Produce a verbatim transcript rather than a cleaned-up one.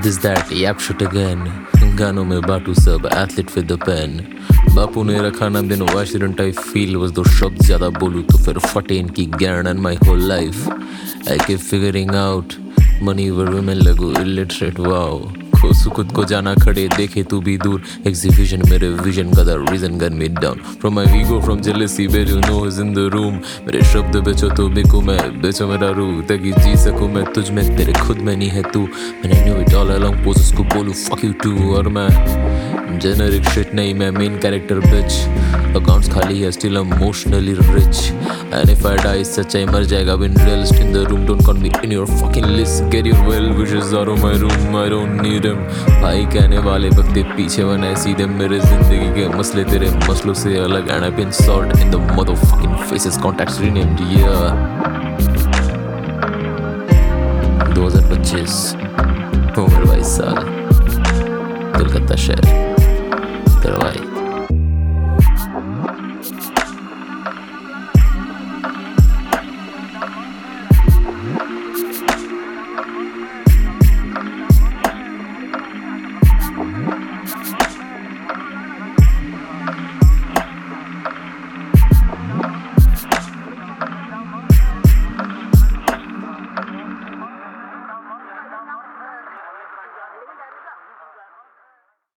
This that yap shit again. गानों में बाटू सब athlete with the pen. बापू ने रखा नाम दिन why shouldn't I feel was दो शब्द ज्यादा बोलूं तो फिर फटे इनकी ज्ञान and my whole life. I keep figuring out money over women लगो illiterate wow. खोसू खुद को जाना खड़े देखे तू भी दूर एग्जीबिशन मेरे विजन का the reason gun me down from my ego from jealousy बेजो no is in the room मेरे शब्द बेचो तो बिकू मैं बेचो मेरा रूह ताकि जी सकूं मैं तुझ में तेरे खुद में नहीं है तू मैंने knew it all along poses को बोलूं फक यू टू और मैं जेनरिक शिट नहीं मैं मेन कैरेक्टर बिच अकाउंट्स खाली है still emotionally rich and if I die सच्चाई मर जाएगा win realist in the room don't call me in your fucking list get your well wishes are on my room I don't need him भाई कहने वाले बकते पीछे बनाए सीधे मेरे जिंदगी के मसले तेरे मसलों से अलग and I been salt in the motherfucking faces contacts renamed year दो हज़ार पच्चीस उम्र बाईस साल कलकत्ता शहर तेरा भाई